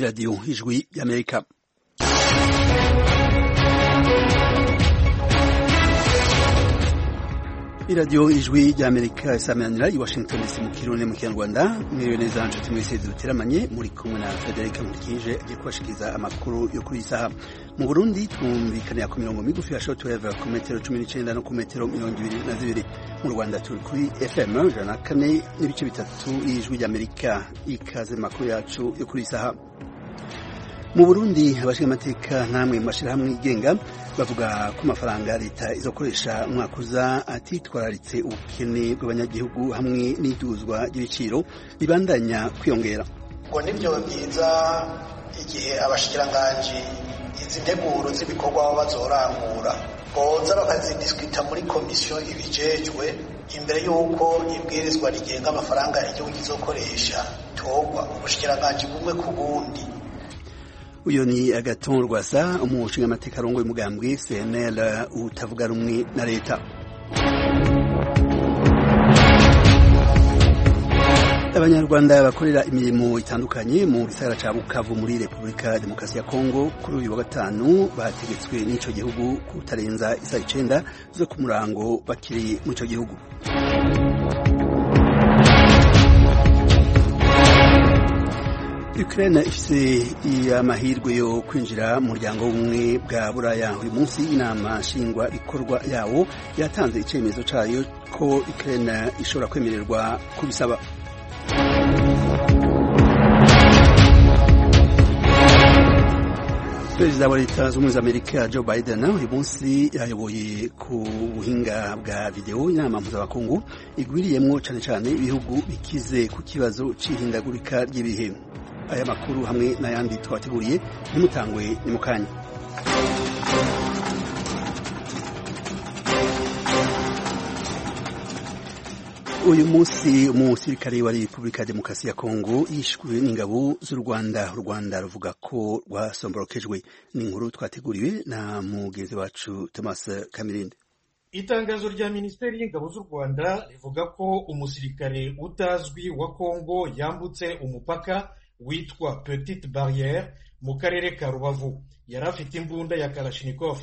Radio Ijwi y'Amerika. Radio Ijwi y'Amerika isamanira i Washington DC mu Kirundi mu Kinyarwanda. Mwewe neza nshuti mwese duteramanye muri kumwe na Frederic Mukije agiye kubashikiriza amakuru yo kuri isaha. Mu Burundi twumvikanira ku mirongo migufi ya shortwave ku metero 19 no ku metero 22. Mu Rwanda turi kuri FM 104 n'ibice bitatu y'Ijwi y'Amerika. Ikaze makuru yacu yo kuri isaha. Mu Burundi abashingamateka namwe mu mashirahamwe yigenga bavuga ko amafaranga leta izokoresha umwaka uza atitwararitse ubukene bw'abanyagihugu hamwe n'iduzwa ry'ibiciro ribandanya kwiyongera. Ngo nibyo byiza igihe abashikiranganje izi nteguro z'ibikorwa aho bazorangura boza bakazidiskita muri komisiyo ibijejwe imbere y'uko ibwirizwa rigenga amafaranga igihugu kizokoresha togwa ubushikiranganje bumwe ku bundi. Uyo ni Agathon Rwasa umushingamateka arongoye umugambwe CNL utavuga rumwe na leta. Abanyarwanda bakorera imirimo itandukanye mu gisagara ca Bukavu muri Republika Demokarasi ya Kongo kuri uyu wa gatanu bategetswe n'ico gihugu kutarenza isaha 9 zo ku murango bakiri mu ico gihugu. Ukraine ifise amahirwe yo kwinjira mu muryango w'ubumwe bwa Buraya. Uyu munsi inama nshingwa bikorwa yawo yatanze icemezo cayo ko Ukraine ishobora kwemererwa kubisaba. Perezida wa Leta Zunze Ubumwe za Amerika Joe Biden uyu munsi yayoboye ku buhinga bwa video inama mpuzamakungu igwiriyemwo cane ibihugu bikize ku kibazo c'ihindagurika ry'ibihe. Aya makuru hamwe n'ayandi twateguriye nimutangwe ni mukanya. Uyu munsi umusirikare wa Republika Demokarasi ya Kongo yishwe n'ingabo z'u Rwanda. U Rwanda ruvuga ko rwasomborokejwe. Ni inkuru twateguriwe na mugenzi wacu Thomas Kamirinde. Itangazo rya Minisiteri y'Ingabo z'u Rwanda rivuga ko umusirikare utazwi wa Kongo yambutse umupaka witwa Petite Barrière mu karere ka Rubavu. Yari afite imbunda ya Kalashnikov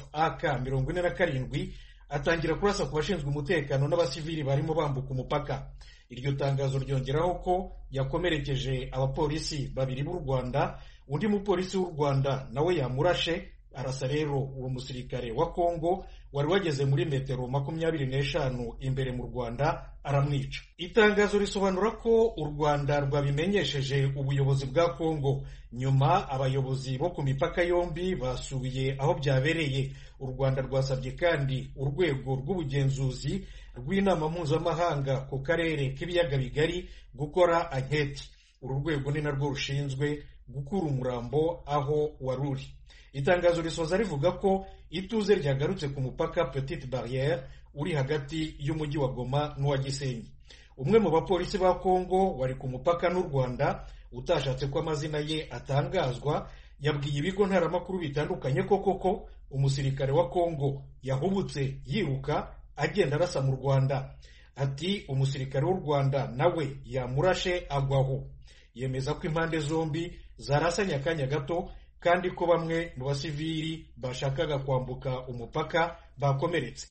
AK-47 atangira kurasa ku bashinzwe umutekano n'abasivili barimo bambuka umupaka. Iryo tangazo ryongeraho ko yakomerekeje abapolisi babiri b'u Rwanda, undi mupolisi w'u Rwanda nawe yamurashe. Arasa rero uwo musirikare wa Kongo wari wageze muri metero 25 imbere mu Rwanda aramwica. Itangazo risobanura ko u Rwanda rwabimenyesheje ubuyobozi bwa Kongo. Nyuma abayobozi bo ku mipaka yombi basubiye aho byabereye. U Rwanda rwasabye kandi urwego rw'ubugenzuzi rw'inama mpuzamahanga ku karere k'ibiyaga bigari gukora anketi. Uru rwego ni narwo rushinzwe gukura umurambo aho waruri. Itangazo risoza rivuga ko ituze ryagarutse ku mupaka Petite Barrière uri hagati y'umujyi wa Goma n'uwa Gisenyi. Umwe mu bapolisi ba Kongo wari ku mupaka n'u Rwanda utashatse ko amazina ye atangazwa yabwiye ibigo ntaramakuru bitandukanye ko umusirikare wa Kongo yahubutse yiruka agenda arasa mu Rwanda. Ati umusirikare w'u Rwanda nawe yamurashe agwaho. Yemeza ko impande zombi zarasanye akanya gato kandi ko bamwe mu basivili bashakaga kwambuka umupaka bakomeretse.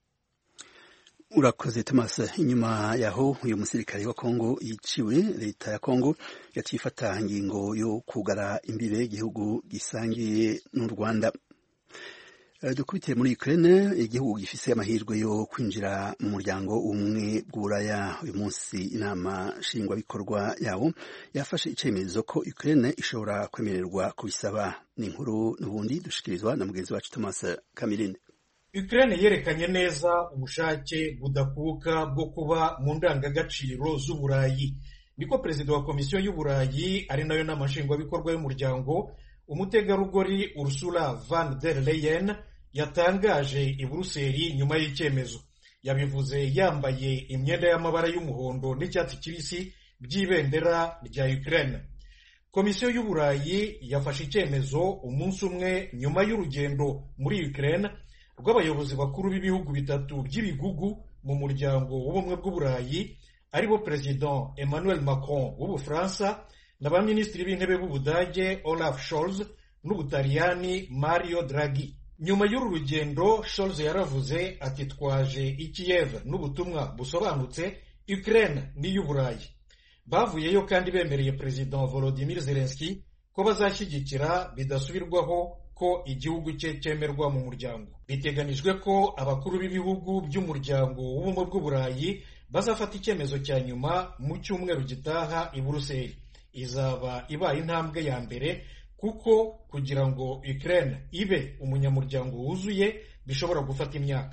Urakoze Thomas. Inyuma yaho uyu musirikare wa Kongo yiciwe, leta ya Kongo yacifata ingingo yo kugara imbibe igihugu gisangiye n'u Rwanda. Dukubitiye muri Ukraine, igihugu gifise amahirwe yo kwinjira mu muryango umwe bw'Uburaya. Uyu munsi inama nshingwa bikorwa yawo yafashe icemezo ko Ukraine ishobora kwemererwa kubisaba. Ni inkuru n'ubundi dushikirizwa na mugenzi wacu Thomas Kamirinde. Ukraine yerekanye neza ubushake budakuka bwo kuba mu ndangagaciro z'Uburayi. Niko perezida wa komisiyo y'Uburayi ari nayo nama nshingwa bikorwa y'umuryango umutegarugori Ursula von der Leyen yatangaje i Buruseli nyuma y'icyemezo. Yabivuze yambaye imyenda y'amabara y'umuhondo n'icyatsi kibisi by'ibendera rya Ukraine. Komisiyo y'Uburayi yafashe icyemezo umunsi umwe nyuma y'urugendo muri Ukraine rw'abayobozi bakuru b'ibihugu bitatu by'ibigugu mu muryango w'ubumwe bw'Uburayi aribo President Emmanuel Macron w'Ubufaransa n'abaminisitiri b'intebe b'Ubudage Olaf Scholz n'Ubutaliyani Mario Draghi. Nyuma y'uru rugendo Scholz yaravuze ati twaje i Kiev n'ubutumwa busobanutse Ukraine n'iy'Uburayi. Bavuyeyo kandi bemereye President Volodymyr Zelensky ko bazashyigikira bidasubirwaho ko igihugu cye cyemerwa mu muryango. Biteganijwe ko abakuru b'ibihugu by'umuryango w'ubumwe bw'Uburayi bazafata icyemezo cya nyuma mu cyumweru gitaha i Buruseli. Izaba ibaye intambwe ya mbere kuko kugira ngo Ukraine ibe umunyamuryango wuzuye bishobora gufata imyaka.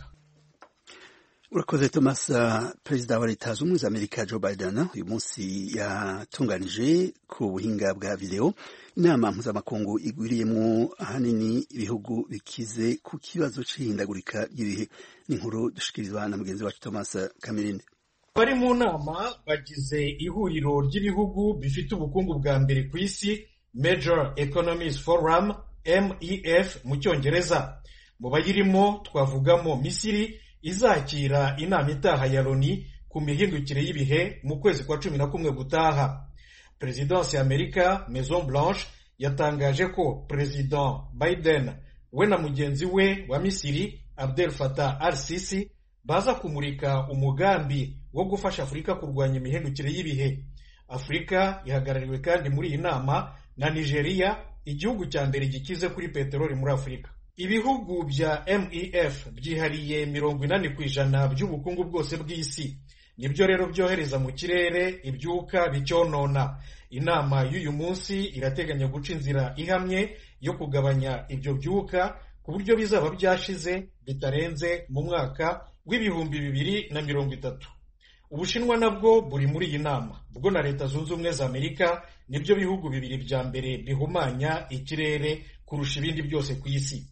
Urakoze Thomas. Perezida wa Leta Zunze Ubumwe za Amerika Joe Biden uyu munsi yatunganije ku buhinga bwa video inama mpuzamakungu igwiriyemo ahanini ibihugu bikize ku kibazo c'ihindagurika ry'ibihe. N'inkuru dushikirizwa na mugenzi wacu Thomas Kamirinde. Bari mu nama bagize ihuriro ry'ibihugu bifite ubukungu bwa mbere ku isi, Major Economies Forum, MEF mu Cyongereza. Mu bayirimo twavugamo Misiri izakira inama itaha ya Loni ku mihindukire y'ibihe mu kwezi kwa 11 gutaha. Presidence ya Amerika Maison Blanche yatangaje ko President Biden we na mugenzi we wa Misiri Abdel Fattah al-Sisi baza kumurika umugambi wo gufasha Afrika kurwanya imihindukire y'ibihe. Afrika ihagarariwe kandi muri iyi nama na Nigeria, igihugu cya mbere gikize kuri peteroli muri Afrika. Ibihugu bya MEF byihariye 80% by'ubukungu bwose bw'isi. Nibyo rero byohereza mu kirere ibyuka bicyonona. Inama y'uyu munsi irateganya guca inzira ihamye yo kugabanya ibyo byuka ku buryo bizaba byashize bitarenze mu mwaka w'ibihumbi 2030. Ubushinwa nabwo buri muri iyi nama, bwo na Leta Zunze Ubumwe za Amerika nibyo bihugu bibiri bya mbere bihumanya ikirere kurusha ibindi byose ku isi.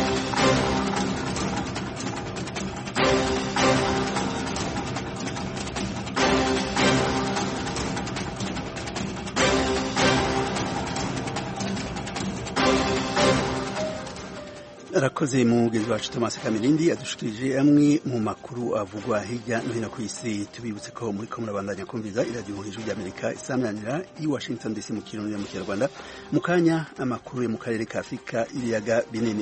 Arakoze mugenzi wacu Thomas Kamirindi adushikirije amwe mu makuru avugwa hirya no hino ku isi. Tubibutse ko muri ko murabandanya kumviza iradiyo hejuru y'Amerika isanganira i Washington DC mu Kirundi no mu Kinyarwanda. Mu kanya amakuru yo mu karere ka Afrika ibiyaga binini.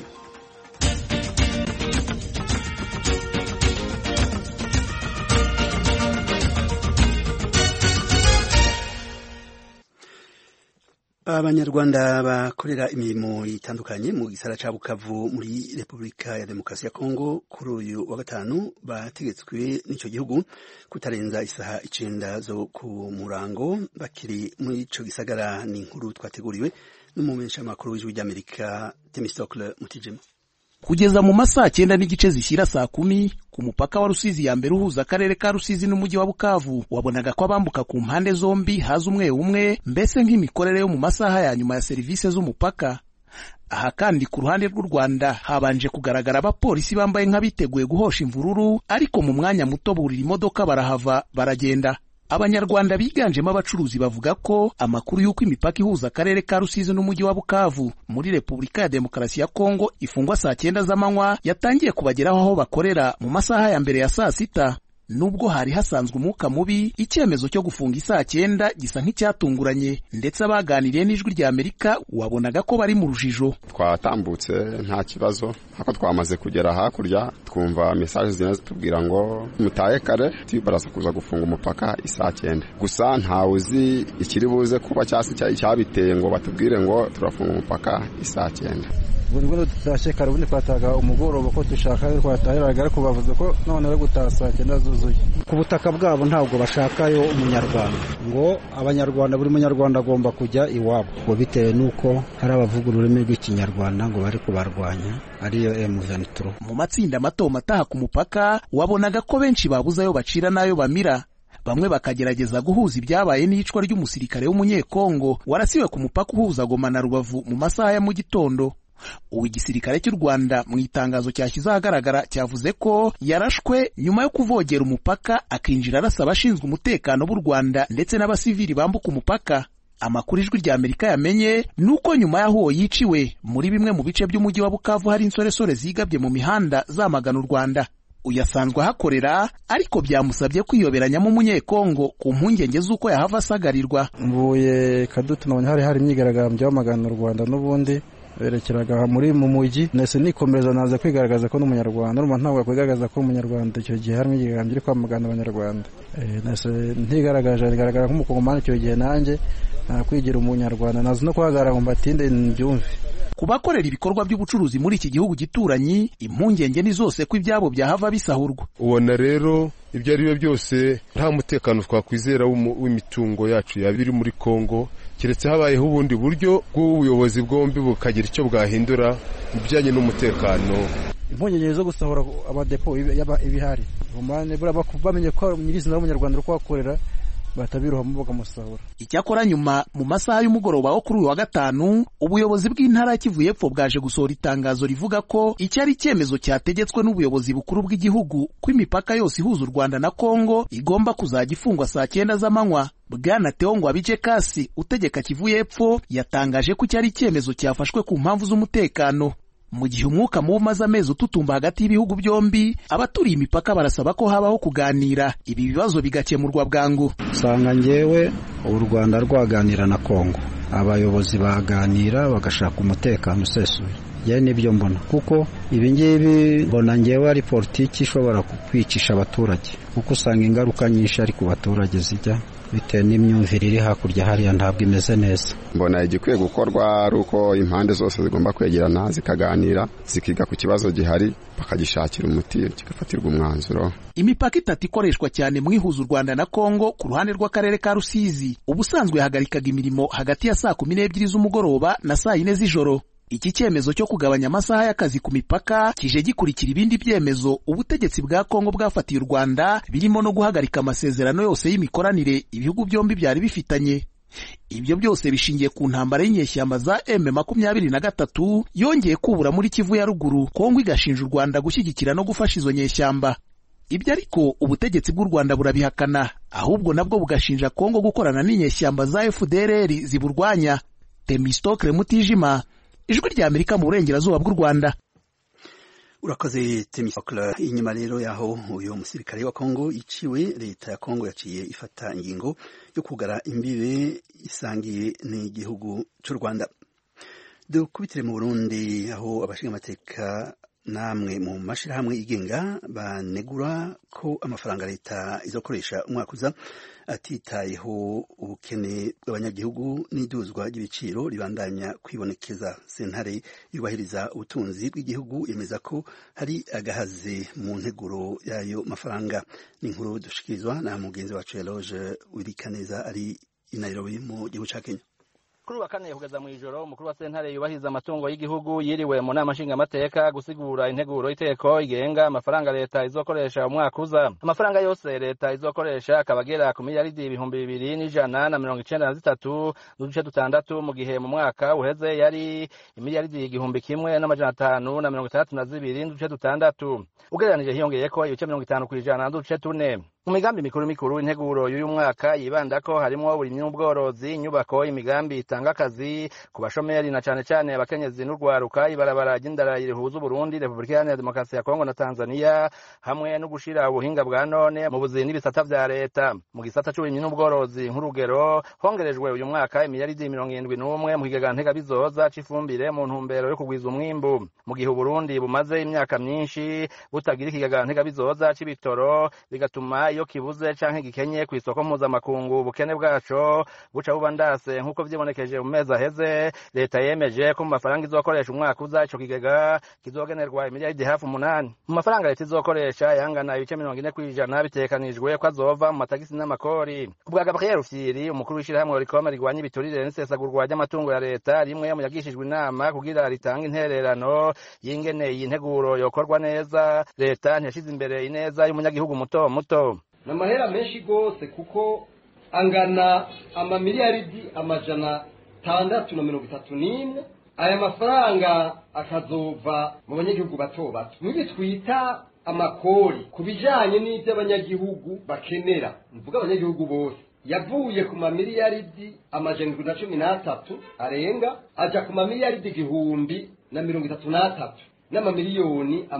Abanyarwanda bakorera imirimo itandukanye mu gisara ca Bukavu muri Repubulika ya Demokarasi ya Kongo kuri uyu wa gatanu bategetswe n'ico gihugu kutarenza isaha 9 zo ku murango bakiri muri ico gisagara. Ni inkuru twateguriwe n'umumenyesha makuru w'ijwi ry'Amerika Temistocle Mutijima. Kugeza mu masaha 9 n'igice zishyira saa 10 ku mupaka wa Rusizi ya mbere uhuza akarere ka Rusizi n'umujyi wa Bukavu wabonaga ko abambuka ku mpande zombi haza umwe mbese nk'imikorere yo mu masaha ya nyuma ya serivisi z'umupaka. Aha kandi ku ruhande rw'u Rwanda habanje kugaragara abapolisi bambaye nk'abiteguye guhosha imvururu, ariko mu mwanya muto burira imodoka barahava baragenda. Abanyarwanda biganjemo abacuruzi bavuga ko amakuru y'uko imipaka ihuza akarere ka Rusizi n'umujyi wa Bukavu muri Repubulika ya Demokarasi ya Kongo ifungwa saa 9 z'amanywa yatangiye kubageraho aho bakorera mu masaha ya mbere ya saa 6. Nubwo hari hasanzwe umwuka mubi, icyemezo cyo gufunga isaa 9 gisa nk'icyatunguranye, ndetse abaganiriye n'ijwi rya Amerika wabonaga ko bari mu rujijo. Twatambutse nta kibazo, hako twamaze kugera hakurya twumva message zina zitubwira ngo mutaye kare twibarasa kuza gufunga umupaka isaa 9. Gusa nta uzi ikiri buze kuba cyasi cyabiteye ngo batubwire ngo turafunga umupaka isaa 9. Ubwo tutashekara ubundi twataga umugoroba ko dushaka twatahiraga, ariko bavuze ko none bari gutasa 9 zuzuye. Ku butaka bwabo ntabwo bashakayo umunyarwanda, ngo abanyarwanda buri munyarwanda agomba kujya iwabo, ngo bitewe nuko hari abavuga ururimi rw'ikinyarwanda ngo bari kubarwanya ariyo M23. Mu matsinda mato mataha ku mupaka wabonaga ko benshi babuzayo bacira nayo bamira. Bamwe bakagerageza guhuza ibyabaye n'iyicwa ry'umusirikare w'umunyekongo warasiwe ku mupaka uhuza Goma na Rubavu mu masaha ya mu gitondo. Igisirikare cy'u Rwanda mu itangazo cyashyize ahagaragara cyavuze ko yarashwe nyuma yo kuvogera umupaka akinjira arasa abashinzwe umutekano b'u Rwanda ndetse n'abasivili bambuka umupaka. Amakuru ijwi rya Amerika yamenye nuko nyuma yaho yiciwe muri bimwe mu bice by'umujyi wa Bukavu hari insoresore zigabye mu mihanda zamagana u Rwanda. uyu asanzwe ahakorera ariko byamusabye kwiyoberanyamo umunyekongo ku mpungenge z'uko yahava asagarirwa. Mvuye Kadutu nabonye hari imyigaragambyo y'amagana u Rwanda n'ubundi berekeraga mu mujyi, nese nikomeza naza kwigaragaza ko n'umunyarwanda, urumva ntabwo yakwigaragaza ko umunyarwanda. Icyo gihe hari imyigaragambyo iri kwamagana abanyarwanda, nese ntigaragaje bigaragara nk'umukongomani. Icyo gihe nanjye nakwigira umunyarwanda, nazi no kuhagarara ngo mbatinde mbyumve. Ku bakorera ibikorwa by'ubucuruzi muri iki gihugu gituranyi, impungenge ni zose ko ibyabo byahava bisahurwa. Ubona rero ibyo ari byo byose nta mutekano twakwizera w'imitungo yacu yaba iri muri Kongo, keretse habayeho ubundi buryo bw'ubuyobozi bwombi bukagira icyo bwahindura mu bijyanye n'umutekano. Impungenge zo gusahura abadepo ibihari, bamenye ko nyirizina w'umunyarwanda uri kuhakorera batabirohamo bakamusahura. Icyakora nyuma mu masaha y'umugoroba wo kuri uyu wa gatanu, ubuyobozi bw'intara ya Kivu y'Epfo bwaje gusohora itangazo rivuga ko iki ari icyemezo cyategetswe n'ubuyobozi bukuru bw'igihugu ko imipaka yose ihuza u Rwanda na Kongo igomba kuzajya ifungwa saa 9 z'amanywa. Bwana Theo Ngwabijekasi utegeka Kivu y'Epfo yatangaje ko iki ari icyemezo cyafashwe ku mpamvu z'umutekano. Mu gihe umwuka mubi umaze amezi ututumba hagati y'ibihugu byombi, abaturiye imipaka barasaba ko habaho kuganira ibi bibazo bigakemurwa bwangu. Usanga njyewe u Rwanda rwaganira na Kongo, abayobozi baganira bagashaka umutekano usesuye. Ye nibyo mbona, kuko ibi ngibi mbona njyewe ari politiki ishobora kwicisha abaturage, kuko usanga ingaruka nyinshi ari ku baturage zijya bitewe n'imyumvire iri hakurya hariya ntabwo imeze neza. Mbona igikwiye gukorwa ari uko impande zose zigomba kwegerana zikaganira, zikiga ku kibazo gihari, bakagishakira umuti, kigafatirwa umwanzuro. Imipaka itatu ikoreshwa cyane mu ihuza u Rwanda na Kongo ku ruhande rw'akarere ka Rusizi ubusanzwe yahagarikaga imirimo hagati ya saa 12 z'umugoroba na saa 4 z'ijoro. Iki cyemezo cyo kugabanya amasaha y'akazi ku mipaka kije gikurikira ibindi byemezo ubutegetsi bwa Kongo bwafatiye u Rwanda, birimo no guhagarika amasezerano yose y'imikoranire ibihugu byombi byari bifitanye. Ibyo byose bishingiye ku ntambara y'inyeshyamba za M23 yongeye kubura muri Kivu ya ruguru, Kongo igashinja u Rwanda gushyigikira no gufasha izo nyeshyamba. Ibyo ariko ubutegetsi bw'u Rwanda burabihakana, ahubwo nabwo bugashinja Kongo gukorana n'inyeshyamba za FDLR ziburwanya. Temistokle Mutijima, Ijwi rya Amerika mu burengerazuba bw'u Rwanda. Urakoze Temistokle. Inyuma rero yaho uyu musirikare wa Kongo iciwe, leta ya Kongo yaciye ifata ingingo yo kugara imbibe isangiye n'igihugu cy'u Rwanda. Dukubitire mu Burundi aho abashinga amateka namwe mu mashirahamwe igenga banegura ko amafaranga leta izokoresha umwaka uza atitayeho ubukene bw'abanyagihugu n'iduzwa ry'ibiciro ribandanya kwibonekeza. Sentare yubahiriza ubutunzi bw'igihugu yemeza ko hari agahaze mu nteguro y'ayo mafaranga. Ni inkuru dushikirizwa na mugenzi wacu Eloge Wirikaneza ari i Nairobi mu gihugu ca Kenya. Kuri wa kane kugeza mu ijoro umukuru wa sentare yubahiriza amatungo y'igihugu yiriwe mu nama nshingamateka gusigura integuro iteko igenga amafaranga leta izokoresha umwaka uza. Amafaranga yose leta izokoresha akabagera ku miliyaridi 2,193 n'uduce dutandatu, mu gihe mu mwaka uheze yari imiliyaridi 1,562 n'uduce dutandatu. Ugereranije hiyongeyeko ibice 50% n'uduce 4. Mu migambi mikuru integuro y'uyu mwaka yibanda ko harimo uburimyi n'ubworozi, inyubako, imigambi itanga akazi ku bashomeri na cyane cyane abakenyezi n'urwaruka, ibarabara ry'indara rihuza Burundi, Repubulika Iharanira Demokarasi ya Kongo na Tanzania, hamwe no gushira ubuhinga bwa none mu buzi n'ibisata vya leta. Mu gisata c'uburimyi n'ubworozi nk'urugero hongerejwe uyu mwaka imiliyaridi 71 mu kigega ntega bizoza c'ifumbire mu ntumbero yo kugwiza umwimbu. Mu gihe Burundi bumaze imyaka myinshi butagira ikigega ntega bizoza c'ibitoro, bigatuma iyo kibuze canke gikenye ku isoko mpuzamakungu ubukene bwaco buca bubandase nk'uko vyibonekeje mu mezi aheze. Leta yemeje ko mu mafaranga izokoresha umwaka uza ico kigega kizogenerwa imiliyaridi hafi 8. Mu mafaranga leta izokoresha yangana ibice 40% bitekanijwe ko azova mu matagisi n'amakori. Kubwa Gabriel Rufyiri, umukuru w'ishirahamwe rikoma rigwanya ibiturire n'isesagurwa ry'amatungo ya leta, rimwe mu yagishijwe inama kugira ritanga intererano y'ingene iyi nteguro yokorwa neza, leta ntiyashize imbere ineza y'umunyagihugu muto muto. Namahera menshi gose kuko angana amamiliyaridi 631. Aya mafaranga akazova mu banyagihugu bato bato. Nibi twita amakori kubijanye n'ibyo abanyagihugu bakenera, mvuga abanyagihugu bose, yavuye ku mamiliyaridi 713 arenga aja ku mamiliyaridi 1,033. n'amamiliyoni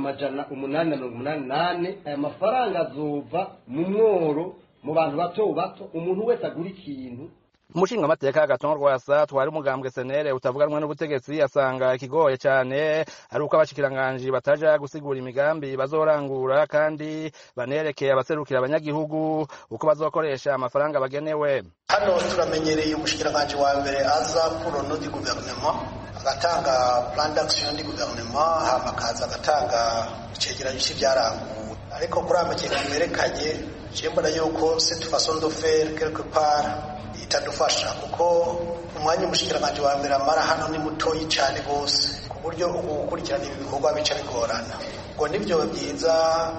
888. Aya mafaranga azova mu mworo mu bantu bato bato, umuntu wese agura ikintu. Umushinga amateka Agathon Rwasa twari umugambwe senere utavuganwa n'ubutegetsi asanga ikigoye cyane ari uko abashikiranganje bataja gusigura imigambi bazorangura kandi banerekeye abaserukira abanyagihugu uko bazokoresha amafaranga bagenewe. Hano turamenyereye umushikiranganje wa mbere aza pour le du gouvernement agatanga plan d'action du gouvernement hama kaza agatanga icegeranyo cy'ibyaranguwe, ariko kuri amakenga merekanye cyembona yuko cette façon de faire quelque part itadufasha kuko umwanya umushikiranganje wa mbere amara hano ni mutoyi cyane gose ku buryo gukurikirana ibi bikorwa bica bigorana. Ngo nibyo byiza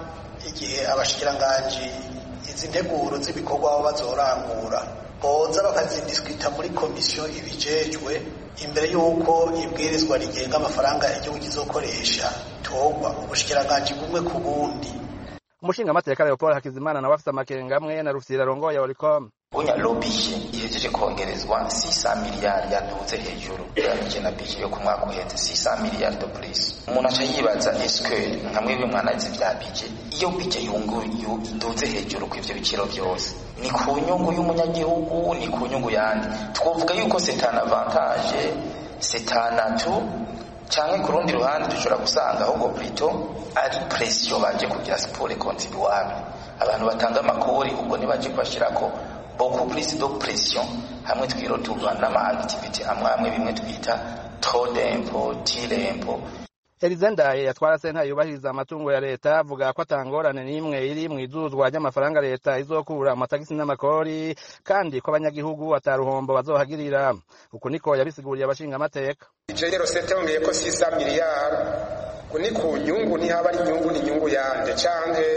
igihe abashikiranganje izi nteguro z'ibikorwa bazorangura boza bakazidiskita muri komisiyo ibijejwe imbere yuko ibwirizwa rigenga amafaranga igihugu kizokoresha togwa ubushikiranganje bumwe ku bundi. Umushinga amateka Leopold Hakizimana na wafisa makenga amwe na Rufyira rongoye Oricom Unya lobishe ihejeje kongerezwa 600 miliyari yaduze hejuru yanije na bije yo kumwaka uheze 600 miliyari de plus. Umuntu acha yibaza eske nkamwe bimwe mwanazi vya bije iyo bije yunguyu iduze hejuru ku ivyo biciro byose ni ku nyungu y'umunyagihugu ni ku nyungu yandi. Twovuga yuko c'est un avantage, c'est un atout cyane ku rundi ruhande dushobora gusanga ahubwo plutôt ari pression baje kugira pour les contribuables. Abantu batanga amakori ubwo nibaje kubashirako beaucoup plus de pression hamwe twiroturwa n'ama activity amwe bimwe twita trop d'impôt, t'impôt. Elizendaye yatwara senta yubahiriza amatungo ya leta avuga ko atangorane n'imwe iri mu izuzwa ry'amafaranga leta izokura amatagisi n'amakori kandi ko abanyagihugu ataruhombo bazohagirira. Uko niko yabisiguriye abashinga amateka. Ijero sente ongeye ko 600 miliyari kuni ku nyungu ni haba ari nyungu ni nyungu yande canke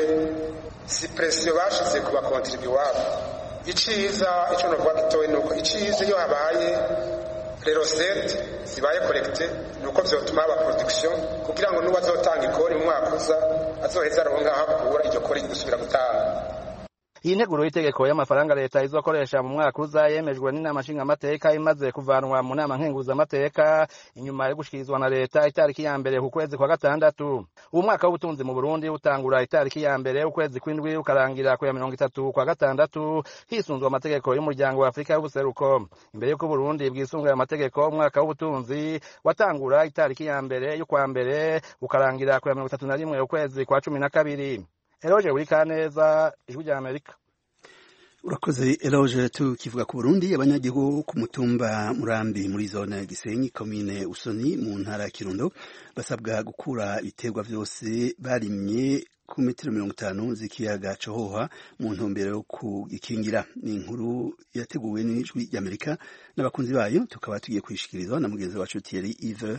si pression bashize ku bakontribuable. Iciza ico novuga gitoye nuko iciza iyo habaye recette zibaye collecte nuko vyotuma aba production kugira ngo nuba azotanga ikori mu mwaka uza azoheza aronga hakura iryo kori gusubira gutanga. Iyi nteguro y'itegeko y'amafaranga leta izokoresha mu mwaka uza yemejwe n'inama nshinga amateka imaze kuvanwa mu nama nkenguza amateka inyuma yo gushikirizwa na leta itariki ya mbere ku kwezi kwa gatandatu. Uwo mwaka w'ubutunzi mu Burundi utangura itariki ya mbere ukwezi kw'indwi ukarangira ku ya 30 kwa gatandatu hisunzwe amategeko y'umuryango wa Afrika y'ubuseruko. Imbere y'uko Burundi bwisunga amategeko umwaka w'ubutunzi watangura itariki ya mbere y'ukwa mbere ukarangira ku ya 31 ukwezi kwa 12. Eloge Wikaneza, Ijwi rya Amerika. Urakoze Eloge. Tukivuga ku Burundi, abanyagihugu ku mutumba Murambi muri zone Gisenyi komine Usoni mu ntara ya Kirundo basabwa gukura ibiterwa vyose barimye ku metero 50 z'ikiyaga Cohoha mu ntumbero yo kugikingira. Ni inkuru yateguwe n'Ijwi rya Amerika n'abakunzi bayo, tukaba tugiye kwishikirizwa na mugenzi wacu Thierry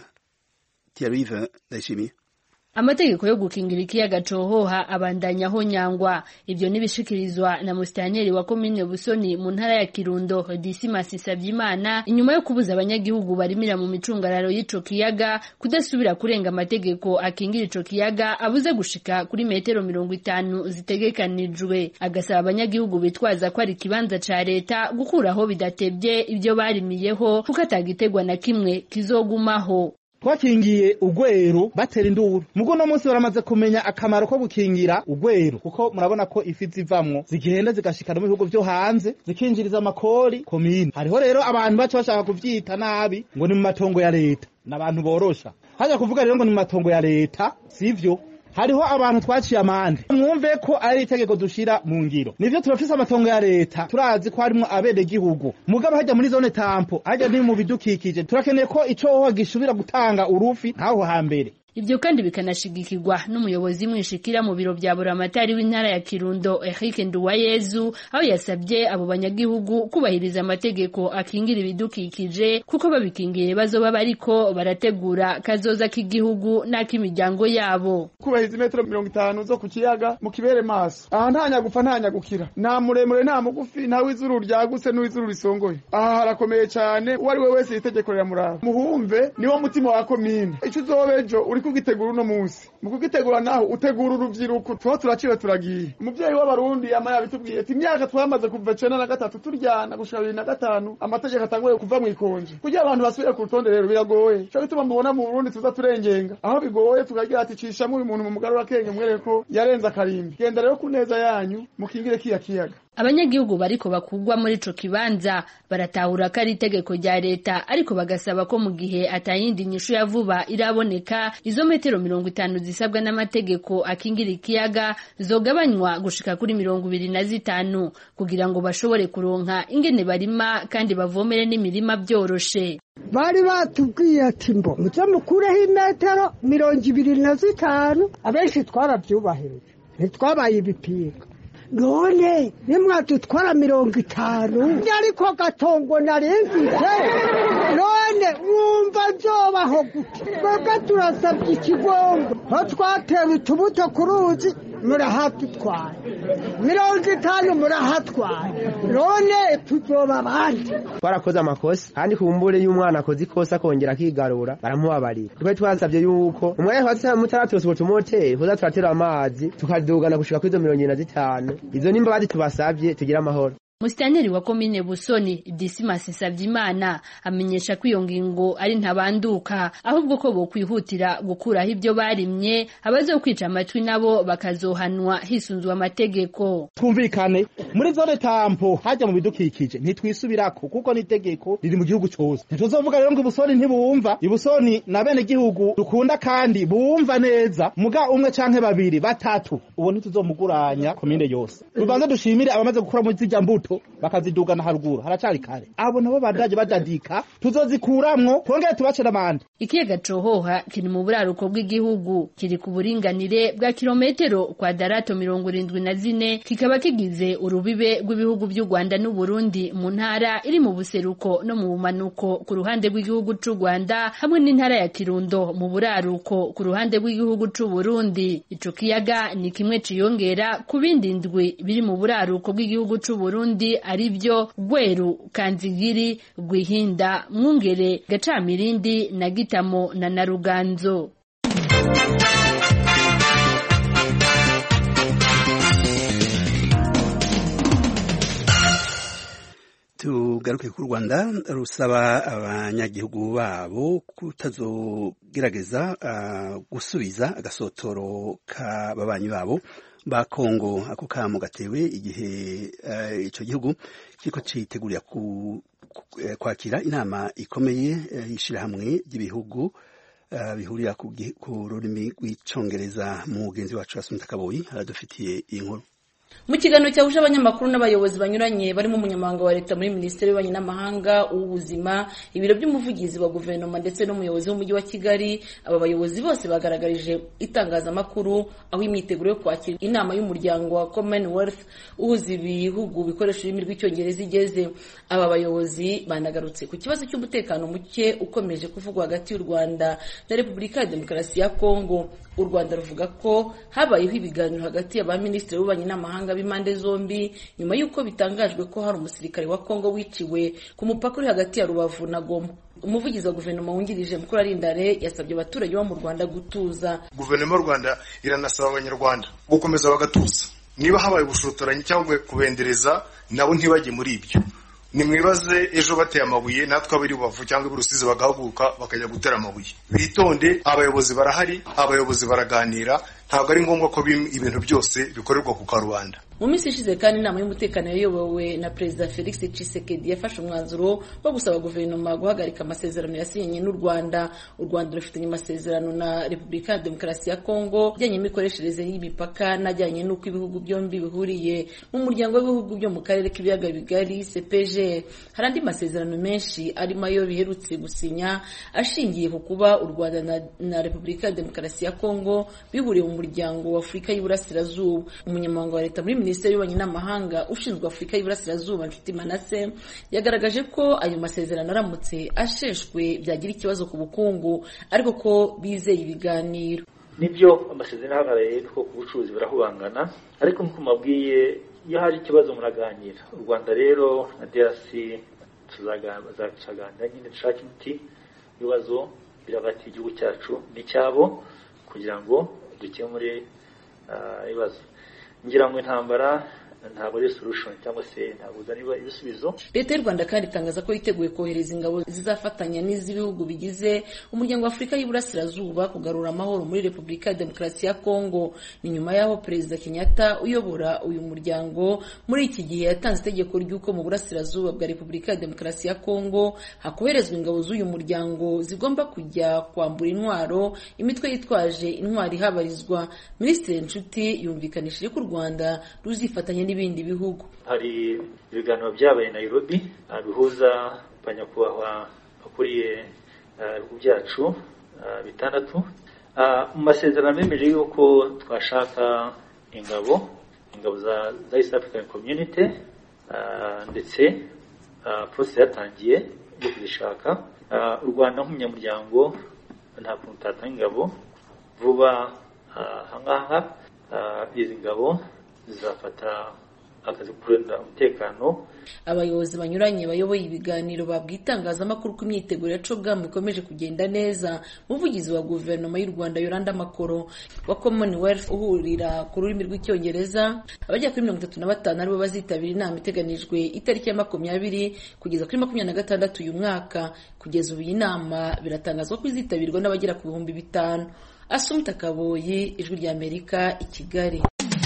Yves Ndayishimiye. Amategeko yo gukingira ikiyaga Cohoha abandanyaho nyangwa. Ibyo nibishikirizwa na musitanteri wa komine Busoni mu ntara ya Kirundo Dismas Savyimana inyuma yo kubuza abanyagihugu barimira mu micungararo y'ico kiyaga kudasubira kurenga amategeko akingira ico kiyaga abuze gushika kuri metero 50 zitegekanijwe. Agasaba abanyagihugu bitwaza ko ari kibanza ca leta gukuraho bidatebye ibyo barimiyeho kuko atagitegwa na kimwe kizogumaho. Twakingiye ugwero batera induru mugo no munsi baramaze kumenya akamaro ko gukingira ugwero kuko murabona ko ifi zivamwo zigihenda zigashikana mu bihugu byo hanze zikinjiriza amakori komine. Hariho rero abantu bacu bashaka kuvyita nabi ngo ni mu matongo ya leta n'abantu borosha haja kuvuga rero ngo ni mu matongo ya leta sivyo. Hariho abantu twaciye amande mwumve ko ari itegeko dushira mu ngiro. Nivyo turafise amatongo ya leta turazi ko harimo abede gihugu mugabo hajya muri zone tampo hajya ni mu bidukikije turakeneye ko ico gishubira gutanga urufi ntaho hambere. Ibyo kandi bikanashigikirwa n'umuyobozi mwishikira mu biro bya Buramatari w'intara ya Kirundo Eric Nduwayezu aho yasabye abo banyagihugu kubahiriza amategeko akingira ibidukikije kuko babikingiye bazoba bariko barategura kazoza k'igihugu n'ak'imiryango yabo. Kubahiriza metero 50 zo ku kiyaga mu kibere maso aha ntanya gupfa ntanya gukira nta muremure nta mugufi nta w'izuru ryaguse n'uw'izuru risongoye. Aha harakomeye cyane uwari we wese itegeko riramuraba muhumve niwo mutima wa komine ico uzobejo uri kugitegura uno munsi mu kugitegura naho utegura urubyiruko tuho turaciwe turagiye umuvyeyi w'abarundi yama yabitubwiye ati imyaka twamaze kuva 93 turyana gushika 2005 amategeko atanguye kuva mu ikonje kugira abantu basubire ku rutonde rero biragoye cyo bituma mubona mu Burundi tuza turengenga aho bigoye tukagira ati cishamwe uyu muntu mu mugarura kenge mwereko yarenza akarimbi genda rero kuneza yanyu mukingire kiyaga. Abanyagihugu bariko bakugwa muri ico kibanza baratahura ko ari itegeko rya leta ariko bagasaba ko mu gihe atayindi nyishu ya vuba iraboneka izo metero 50 zisabwa n'amategeko akingira ikiyaga zogabanywa gushika kuri 25 kugira ngo bashobore kuronka ingene barima kandi bavomere n'imirima byoroshe. Bari batubwiye ati mbo muze mukureho imetero 25 abenshi twarabyubahirije ntitwabaye ibipinga none nimwadutwara 50 ariko gatongo narengite none wumva nzobaho gute twebwe turasabye ikigombo ho twatewe utubuto ku ruzi murahatutwara 50 murahatwara none tuzoba abandi twarakoze amakosa kandi kumbure y'umwana akoze ikosa kongera akigarura baramubabarira twe twasabye yuko umwe hose mutaratose utumoteri hoza turatera amazi tukadugana gushika kuri 25 izo nimba tubasabye tugira amahoro. Musitanteri wa komine Busoni Dismas Savyimana amenyesha ko iyo ngingo ari ntabanduka ahubwo ko bo kwihutira gukuraho ibyo barimye abazokwica amatwi nabo bakazohanwa hisunzwe amategeko. Twumvikane muri zone tampo haja mu bidukikije ntitwisubirako kuko nitegeko riri mu gihugu cyose. Tuzovuga rero ngo Busoni ntibumva ibusoni na bene gihugu dukunda kandi bumva neza muga umwe canke babiri batatu uwo ntituzomuguranya komine yose. Rubanza dushimire abamaze gukora mu zijya mbuto bakazidugana haruguru haracari kare abo nabo badaje badadika tuzozikuramwo twongere tubacira amande. Ikiyaga Cohoha kiri mu buraruko bw'igihugu kiri ku buringanire bwa kilometero kwadarato 74 kikaba kigize urubibe rw'ibihugu by'u Rwanda n'u Burundi mu ntara iri mu buseruko no mu bumanuko ku ruhande rw'igihugu c'u Rwanda hamwe n'intara ya Kirundo mu buraruko ku ruhande rw'igihugu c'u Burundi. Ico kiyaga ni kimwe ciyongera ku bindi ndwi biri mu buraruko bw'igihugu c'u Burundi arivyo Gweru, Kanzigiri, Rwihinda, Mwungere, Gacamirindi na Gitamo na Naruganzo. Tugaruke ku Rwanda rusaba abanyagihugu babo kutazogerageza gusubiza agasotoro k'ababanyi babo ba Kongo ako kamo gatewe igihe ico gihugu kiko citegurira kwakira inama ikomeye yishira hamwe y'ibihugu bihurira ku rurimi rw'icongereza. mu mugenzi wacu Asumta Kaboyi aradufitiye inkuru. Mu kiganiro cyahuje abanyamakuru n'abayobozi banyuranye barimo umunyamabanga wa leta muri Minisiteri y'Ububanyi n'Amahanga, uw'ubuzima, ibiro by'umuvugizi wa guverinoma ndetse n'umuyobozi w'umujyi wa Kigali, aba bayobozi bose bagaragarije itangazamakuru aho imyiteguro yo kwakira inama y'umuryango wa Commonwealth uhuza ibihugu bikoresha ururimi rw'icyongereza igeze. Aba bayobozi banagarutse ku kibazo cy'umutekano muke ukomeje kuvugwa hagati y'u Rwanda na Repubulika ya Demokarasi ya Kongo. U Rwanda ruvuga ko habayeho ibiganiro hagati y'abaminisitiri b'ububanyi n'amahanga b'impande zombi nyuma y'uko bitangajwe ko hari umusirikare wa Kongo wiciwe ku mupaka uri hagati ya Rubavu na Goma. Umuvugizi wa guverinoma wungirije Mukurarindare yasabye abaturage bo mu Rwanda gutuza. Guverinoma y'u Rwanda iranasaba abanyarwanda gukomeza bagatuza. Niba habaye ubushotoranyi cyangwa kubendereza nabo ntibajye muri ibyo. Nimwibaze ejo bateye amabuye natwe abiri Rubavu cyangwa Rusizi bagahaguruka bakajya gutera amabuye. Bitonde, abayobozi barahari, abayobozi baraganira, ntabwo ari ngombwa ko ibintu byose bikorerwa ku karubanda. Mu minsi ishize kandi inama y'umutekano yayobowe na Perezida Felix Tshisekedi yafashe umwanzuro wo gusaba guverinoma guhagarika amasezerano yasinyanye n'u Rwanda. U Rwanda rufitanye amasezerano na Repubulika ya Demokarasi ya Kongo ajyanye n'imikoreshereze y'imipaka n'ajyanye n'uko ibihugu byombi bihuriye mu muryango w'ibihugu byo mu karere k'ibiyaga bigari CPG. Hari andi masezerano menshi arimo ayo biherutse gusinya ashingiye ku kuba u Rwanda na Repubulika ya Demokarasi ya Kongo bihuriye mu muryango wa Afurika y'Iburasirazuba. Umunyamabanga wa leta muri Minisiteri y'Ububanyi n'Amahanga ushinzwe Afurika y'Iburasirazuba Nshuti Manase yagaragaje ko ayo masezerano aramutse asheshwe byagira ikibazo ku bukungu ariko ko bizeye ibiganiro. Nibyo amasezerano ahagarariye ko ku bucuruzi barahubangana ariko nkuko mabwiye iyo hari ikibazo muraganira. U Rwanda rero na DRC tuzaganira nyine dushaka imiti ibibazo birabati igihugu cyacu n'icyabo kugira ngo dukemure ibibazo. Ngira ngo intambara ntabwo ari solution cyangwa se ntabwo ari ibisubizo. Leta y'u Rwanda kandi itangaza ko yiteguye kohereza ingabo zizafatanya n'iz'ibihugu bigize umuryango wa Afurika y'Iburasirazuba kugarura amahoro muri Repubulika ya Demokarasi ya Kongo. Ni nyuma y'aho Perezida Kenyatta uyobora uyu muryango muri iki gihe yatanze itegeko ry'uko mu burasirazuba bwa Repubulika ya Demokarasi ya Kongo hakoherezwa ingabo z'uyu muryango zigomba kujya kwambura intwaro imitwe yitwaje intwari habarizwa. Minisitiri Nshuti yumvikanishije ko u Rwanda ruzifatanya n'ibindi bihugu. Hari ibiganiro byabaye Nairobi bihuza abanyakubahwa bakuriye ibihugu byacu bitandatu. Mu masezerano bemeje yuko twashaka ingabo za East African Community ndetse process yatangiye yo kuzishaka. U Rwanda nk'umunyamuryango nta kuntu utatanga ingabo vuba ahangaha. Izi ngabo zizafata akazi kurinda umutekano. Abayobozi banyuranye bayoboye ibiganiro babwitangazamakuru ko imyiteguro ya COGAM ikomeje kugenda neza. Umuvugizi wa guverinoma y'u Rwanda Yolanda Makoro wa Commonwealth uhurira ku rurimi rw'icyongereza abajya kuri 35 aribo bazitabira inama iteganijwe itariki ya 20 kugeza kuri 26 uyu mwaka. Kugeza ubu iyi nama biratangazwa ko izitabirwa n'abagera ku 5,000. Asumta Kaboyi, Ijwi rya Amerika, i Kigali.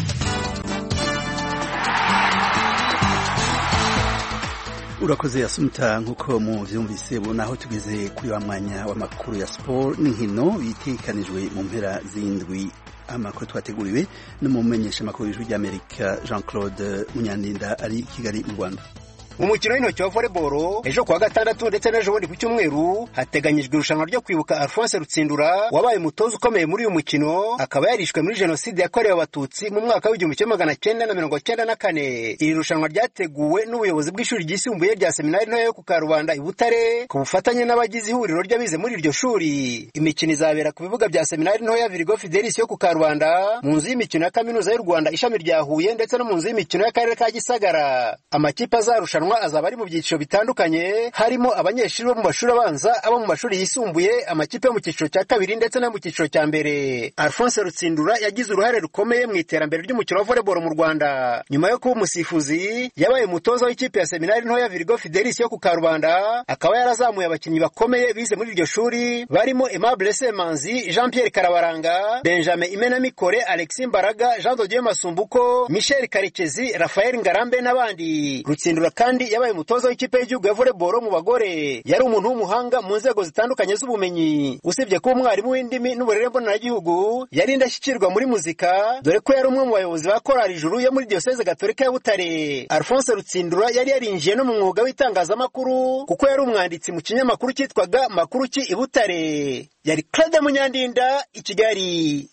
Urakoze Asumta, nkuko mu vyumvise naho tugeze kuri wa mwanya w'amakuru ya sport n'inkino bitekanijwe mu mpera z'indwi. Amakuru twateguriwe n'umumenyesha makuru w'Ijwi rya Amerika Jean-Claude Munyandinda ari i Kigali mu Rwanda. Umukino w'intoki wa volleyball ejo kuwa gatandatu ndetse n'ejo bundi ku cyumweru hateganyijwe irushanwa ryo kwibuka Alphonse Rutsindura wabaye umutoza ukomeye muri uyu mukino, akaba yarishwe muri jenoside yakorewe abatutsi mu mwaka w'1994. Iri rushanwa ryateguwe n'ubuyobozi bw'ishuri ryisumbuye rya seminari ntoya yo ku Karubanda i Butare ku bufatanye n'abagize ihuriro ry'abize muri iryo shuri. Imikino izabera ku bibuga bya seminari ntoya Virgo Fidelis yo ku Karubanda, mu nzu y'imikino ya Kaminuza y'u Rwanda ishami rya Huye ndetse no mu nzu y'imikino y'akarere ka Gisagara. Amakipe azarushanwa azaba ari mu byiciro bitandukanye, harimo abanyeshuri bo mu mashuri abanza, abo mu mashuri yisumbuye, amakipe yo mu cyiciro cya kabiri ndetse no mu cyiciro cya mbere. Alphonse Rutsindura yagize uruhare rukomeye mu iterambere ry'umukino wa volleyball mu Rwanda. Nyuma yo kuba umusifuzi, yabaye umutoza w'ikipe ya seminari ntoya Virgo Fidelis yo ku Karubanda, akaba yarazamuye abakinnyi bakomeye bize muri iryo shuri barimo Aimable Semanzi, Jean Pierre Karabaranga, Benjamin Imenamikore, Alexis Mbaraga, Jean de Dieu Masumbuko, Michel Karekezi, Raphael Ngarambe n'abandi. Rutsindura kandi yabaye umutoza w'ikipe y'igihugu ya volleyball mu bagore. Yari umuntu w'umuhanga mu nzego zitandukanye z'ubumenyi. Usibye kuba umwarimu w'indimi n'uburere mboneragihugu, yari indashyikirwa muri muzika, dore ko yari umwe mu bayobozi ba korali Ijuru yo muri Diocese Gatolika ya Butare. Alphonse Rutsindura yari yarinjiye no mu mwuga w'itangazamakuru kuko yari umwanditsi mu kinyamakuru cyitwaga Makuru ki i Butare. Yari Claude Munyandinda, i Kigali.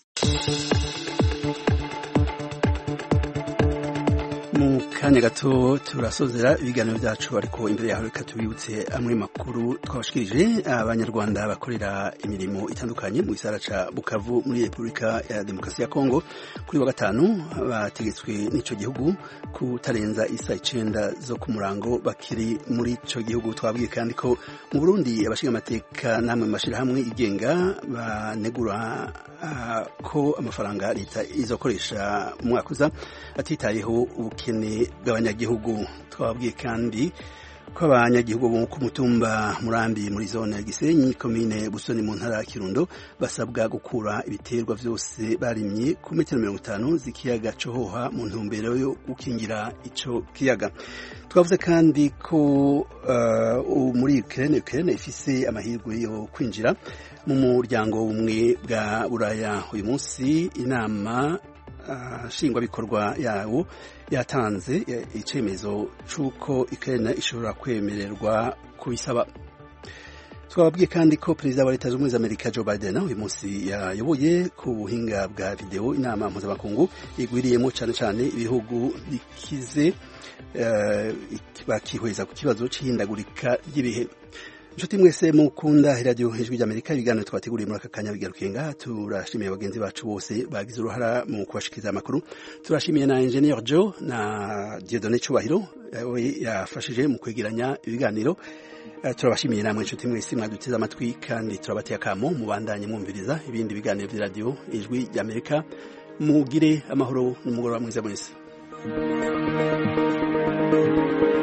Mu kanya gato turasozera ibiganiro byacu, ariko imbere yaho reka tubibutse amwe makuru twabashikirije. Abanyarwanda bakorera imirimo itandukanye mu gisagara ca Bukavu muri Repubulika ya Demokarasi ya Kongo kuri wa gatanu bategetswe n'ico gihugu kutarenza isa 9 zo ku murango bakiri muri ico gihugu. Twabwiye kandi ko mu Burundi abashinga amateka namwe mashirahamwe igenga banegura ko amafaranga leta izokoresha mu mwaka uza atitayeho ubukene bw'abanyagihugu. Twabwiye kandi ko abanyagihugu bo ku mutumba Murambi muri zone ya Gisenyi komine Busoni mu ntara ya Kirundo basabwa gukura ibiterwa byose barimye ku metero 50 z'ikiyaga Cohoha mu ntumbero yo gukingira ico kiyaga. Twavuze kandi ko muri Ukraine ifise amahirwe yo kwinjira mu muryango umwe bwa Buraya. Uyu munsi inama nshingwabikorwa yawo yatanze icemezo c'uko Ukraine ishobora kwemererwa kubisaba. Twababwiye kandi ko perezida wa Leta Zunze Ubumwe za Amerika Joe Biden uyu munsi yayoboye ku buhinga bwa video inama mpuzamakungu igwiriyemo cyane ibihugu bikize bakihweza ku kibazo c'ihindagurika ry'ibihe. inshuti mwese mukunda radio ijwi ry'Amerika ibiganiro twateguriye muri aka kanya bigarukenga turashimiye abagenzi bacu bose bagize uruhara mu kubashikiriza amakuru turashimiye na engineer Joe na Dieudonné Cyubahiro yafashije mu kwegeranya ibiganiro turabashimiye namwe inshuti mwese mwaduteze amatwi kandi turabateye akamo mubandanye mwumviriza ibindi biganiro vya radio ijwi ry'Amerika mugire amahoro n'umugoroba mwiza mwese.